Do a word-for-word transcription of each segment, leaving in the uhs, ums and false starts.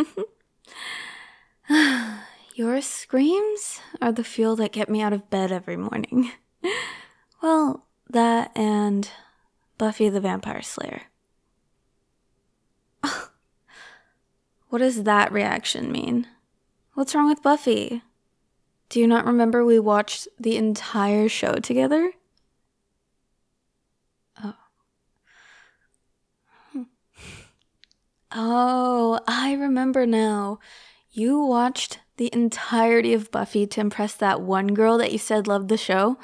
Your screams are the fuel that get me out of bed every morning. Well, that and Buffy the Vampire Slayer. What does that reaction mean? What's wrong with Buffy? Do you not remember we watched the entire show together? Oh. Oh, I remember now. You watched the entirety of Buffy to impress that one girl that you said loved the show?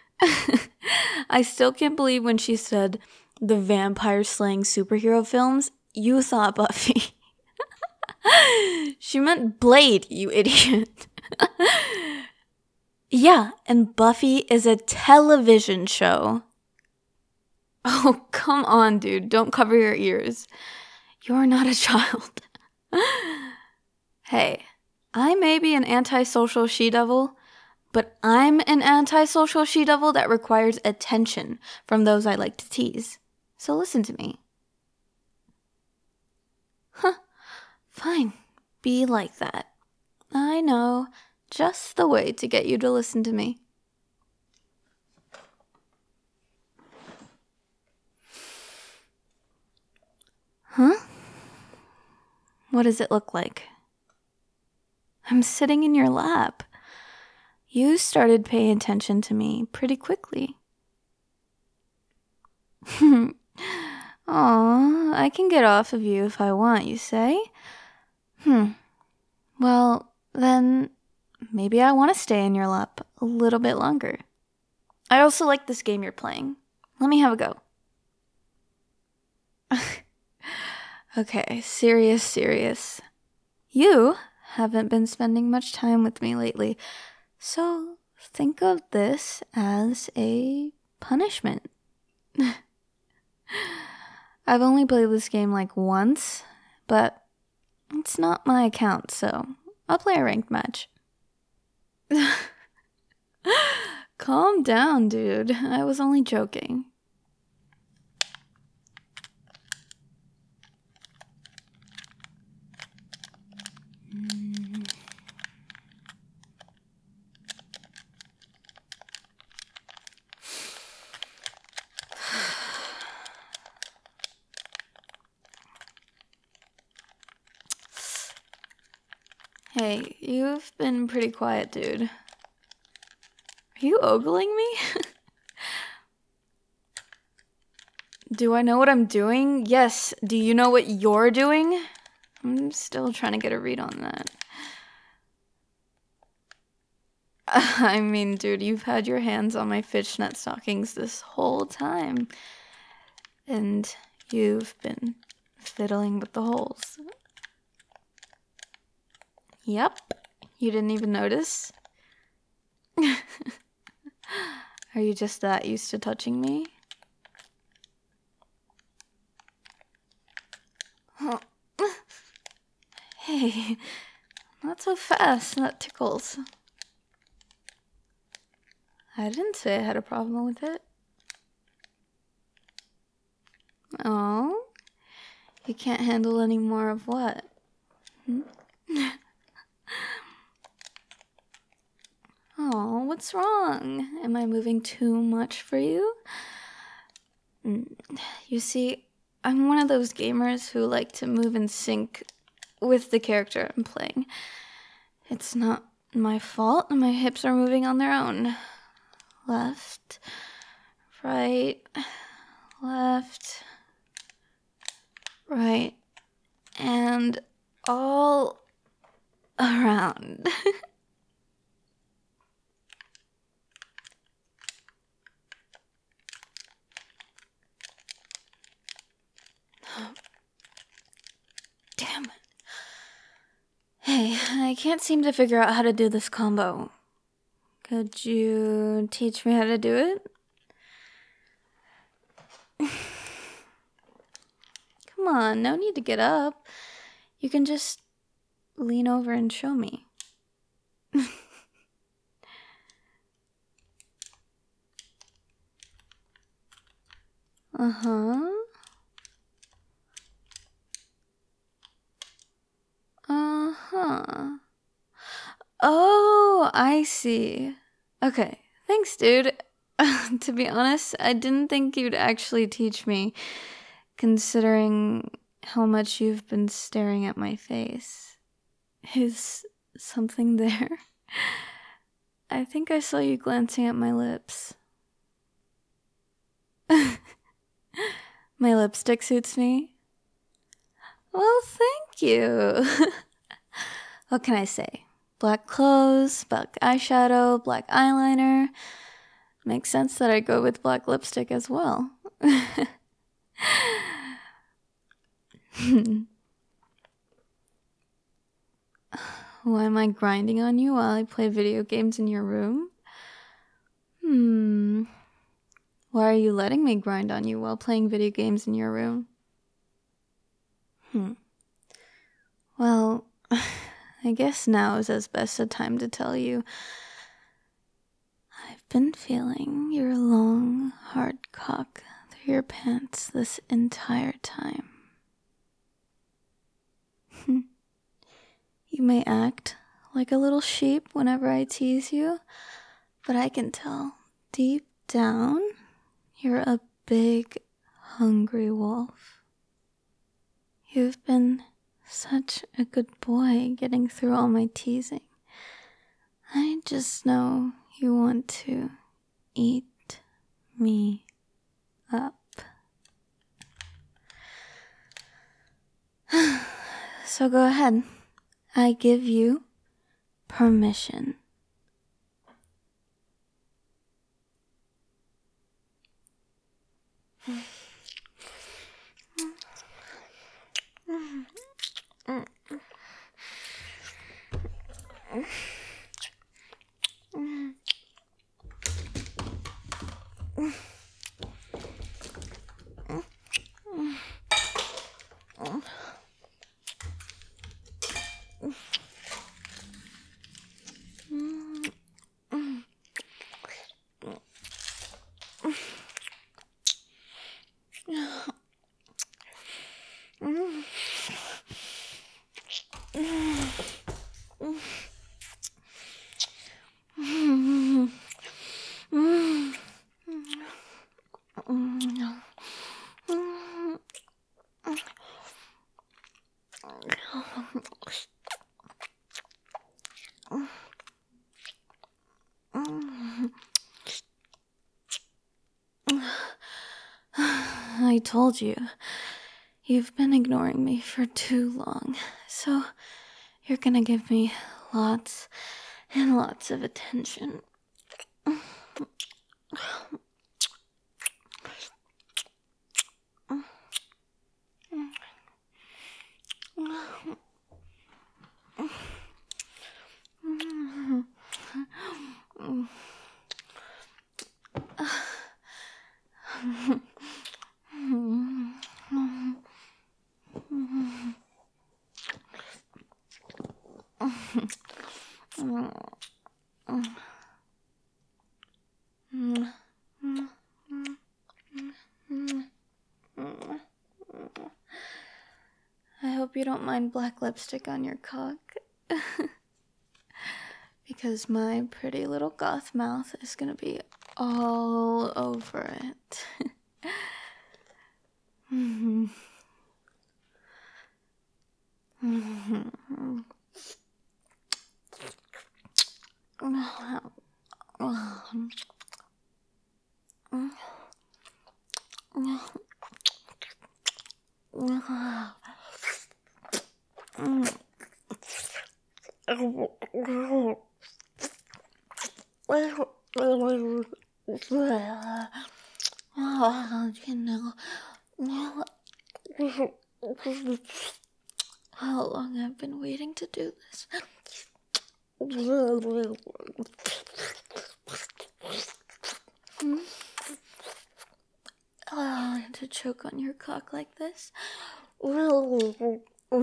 I still can't believe when she said the vampire slaying superhero films, you thought Buffy. She meant Blade, you idiot. Yeah, and Buffy is a television show. Oh, come on, dude. Don't cover your ears. You're not a child. Hey, I may be an antisocial she-devil, but I'm an antisocial she-devil that requires attention from those I like to tease. So listen to me. Huh. Fine. Be like that. I know. Just the way to get you to listen to me. Huh? What does it look like? I'm sitting in your lap. You started paying attention to me pretty quickly. Aw, I can get off of you if I want, you say? Hmm. Well, then maybe I want to stay in your lap a little bit longer. I also like this game you're playing. Let me have a go. Okay, serious, serious. You haven't been spending much time with me lately, so think of this as a punishment. I've only played this game like once, but it's not my account, so I'll play a ranked match. Calm down, dude. I was only joking. Hey, you've been pretty quiet, dude. Are you ogling me? Do I know what I'm doing? Yes. Do you know what you're doing? I'm still trying to get a read on that. I mean, dude, you've had your hands on my fishnet stockings this whole time. And you've been fiddling with the holes. Yep. You didn't even notice? Are you just that used to touching me? Oh. Hey, not so fast. That tickles. I didn't say I had a problem with it. Oh? You can't handle any more of what? Hmm? Oh, what's wrong? Am I moving too much for you? You see, I'm one of those gamers who like to move in sync with the character I'm playing. It's not my fault. My hips are moving on their own. Left, right, left, right, and all around. Damn it. Hey, I can't seem to figure out how to do this combo. Could you teach me how to do it? Come on, no need to get up. You can just lean over and show me. Uh-huh. I see. Okay, thanks, dude. To be honest, I didn't think you'd actually teach me, considering how much you've been staring at my face. Is something there? I think I saw you glancing at my lips. My lipstick suits me. Well, thank you. What can I say? Black clothes, black eyeshadow, black eyeliner. Makes sense that I go with black lipstick as well. Why am I grinding on you while I play video games in your room? Hmm. Why are you letting me grind on you while playing video games in your room? Hmm. Well, I guess now is as best a time to tell you. I've been feeling your long, hard cock through your pants this entire time. You may act like a little sheep whenever I tease you, but I can tell deep down you're a big, hungry wolf. You've been such a good boy getting through all my teasing. I just know you want to eat me up. So go ahead. I give you permission. I told you, you've been ignoring me for too long, so you're gonna give me lots and lots of attention. I hope you don't mind black lipstick on your cock. Because my pretty little goth mouth is gonna be all over it. Mm-hmm. Mm-hmm. How long I've been waiting to do this. Hmm? Oh, to choke on your cock like this. Oh,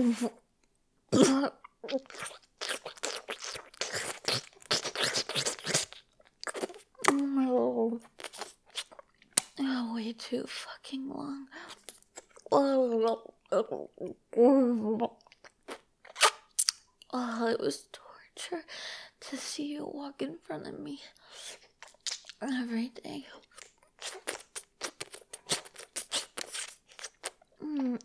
way too fucking long. Oh, it was torture. torture to see you walk in front of me every day. Mm.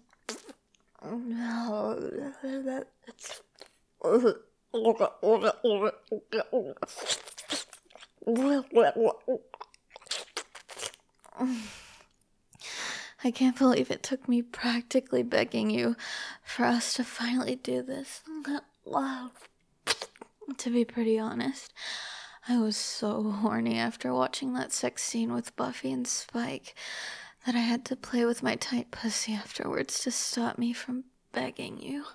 I can't believe it took me practically begging you for us to finally do this. To be pretty honest, I was so horny after watching that sex scene with Buffy and Spike that I had to play with my tight pussy afterwards to stop me from begging you.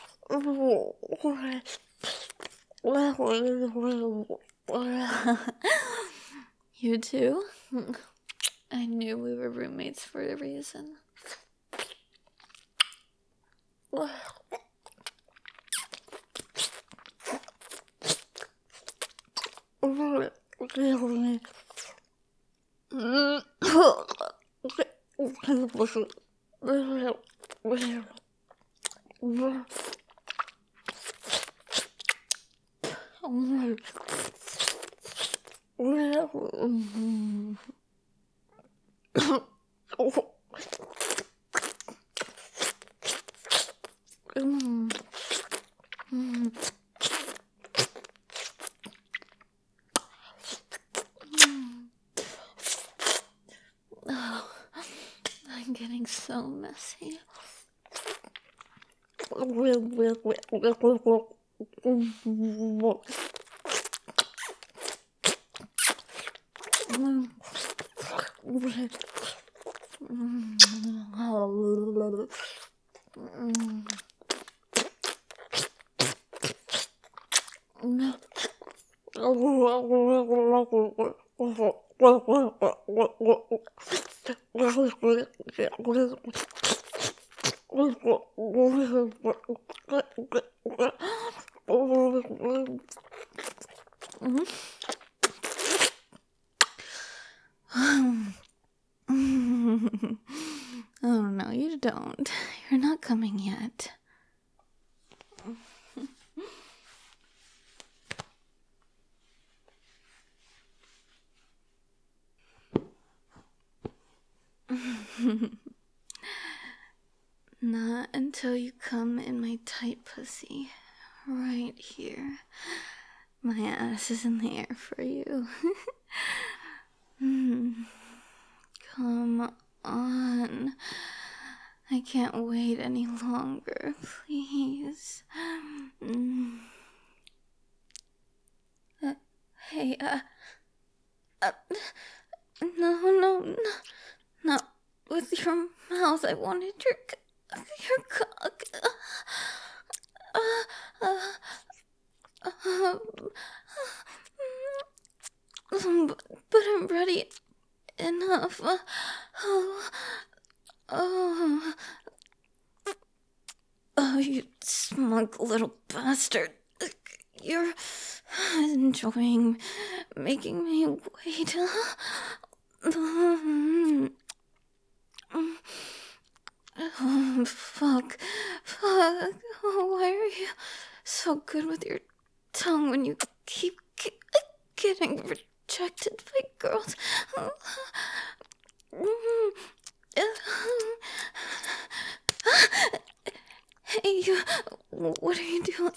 You too? I knew we were roommates for a reason. Oh, I'm getting so messy. Oh no, you don't. You're not coming yet. Not until you come in my tight pussy. Right here. My ass is in the air for you. mm. Come on. I can't wait any longer, please. Mm. Uh, hey, uh, uh, no, no, no, not with your mouth. I wanted your, your cock. Uh, uh, uh, uh, but, but I'm ready enough. Uh, oh, oh, oh, you smug little bastard. You're enjoying making me wait. Oh, fuck. Fuck. Oh, why are you so good with your tongue when you keep ge- getting rejected by girls? Hey, you. What are you doing?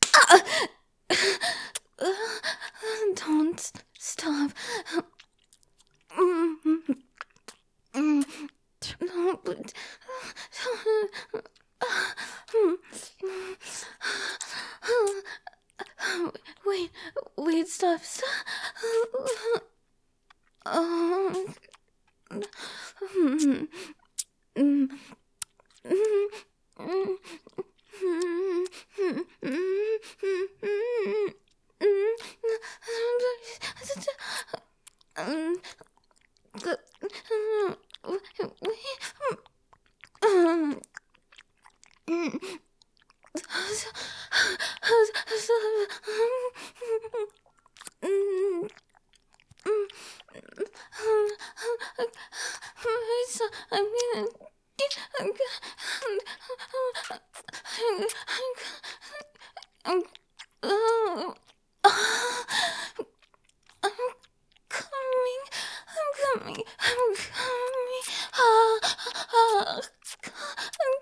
Don't stop. No, but... Wait, wait, stop, stop. Oh. I'm gonna I'm gonna I'm Uh, uh, I'm coming. I'm coming. I'm coming. Uh, uh, I'm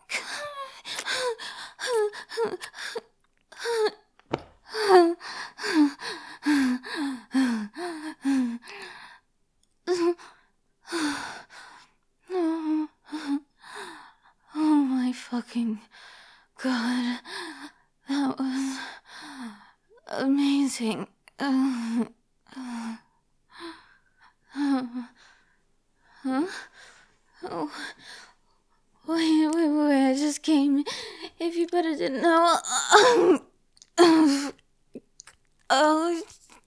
coming. Oh my fucking god. That was amazing. Uh, uh, uh, huh? Oh, wait, wait, wait, I just came. If you better didn't know. Oh, uh, uh,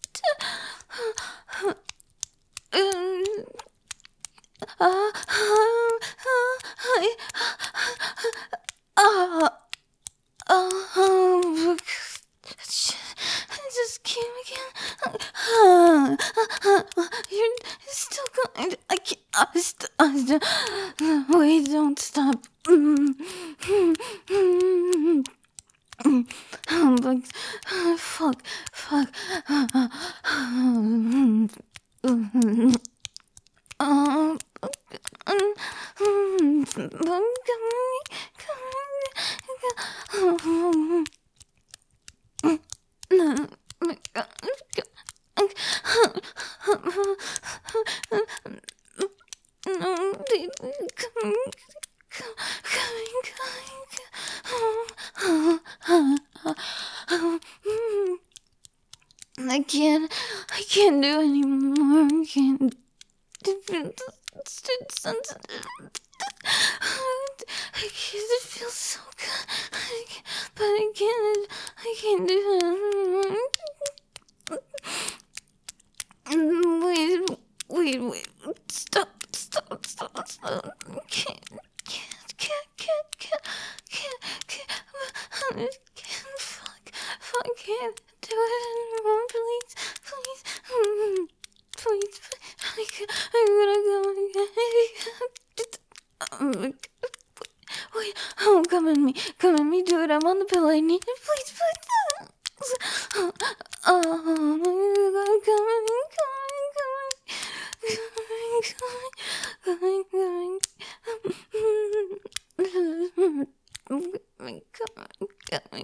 uh, oh, I just came again. You're still going. I can't. I st- I st- wait, don't stop. Oh, but, fuck, fuck. Um, I can't, I can't do anymore. I can't. It's too sensitive. I can't, it feels so good. I can't, but I can't, I can't do it. Wait, wait, wait. Stop, stop, stop, stop. Can't, can't, can't, can't, can't, can't, can't, can't, fuck, fuck, can't do it anymore, please, please, please, please, I'm gonna go again. Wait, oh, come at me, come at me, do it, I'm on the pillow, I need it, please, please. Oh, oh, come at me, come at me, come at me. Coming, coming, coming, coming.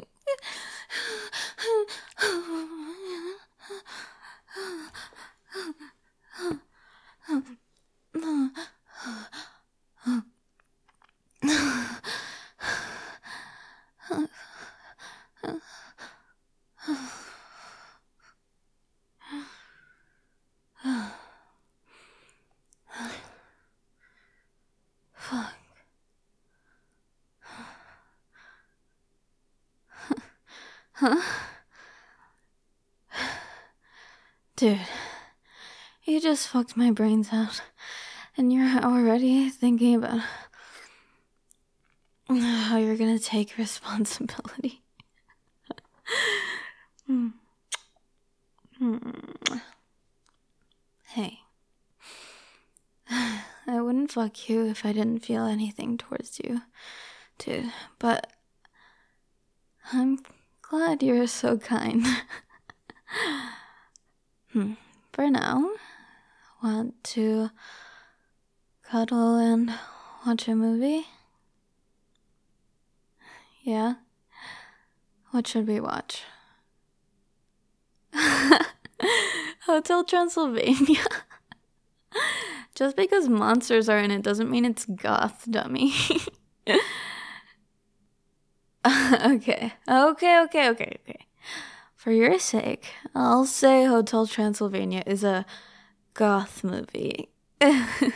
Fuck. Huh? Dude, you just fucked my brains out, and you're already thinking about how you're gonna take responsibility. Hmm. Hmm. Hey, I wouldn't fuck you if I didn't feel anything towards you, dude, but I'm glad you're so kind. hmm. For now, want to cuddle and watch a movie? Yeah? What should we watch? Hotel Transylvania. Just because monsters are in it doesn't mean it's goth, dummy. okay, okay, okay, okay, okay. For your sake, I'll say Hotel Transylvania is a goth movie. Oh,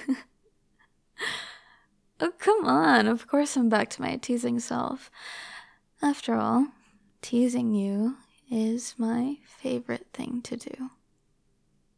come on. Of course I'm back to my teasing self. After all, teasing you is my favorite thing to do.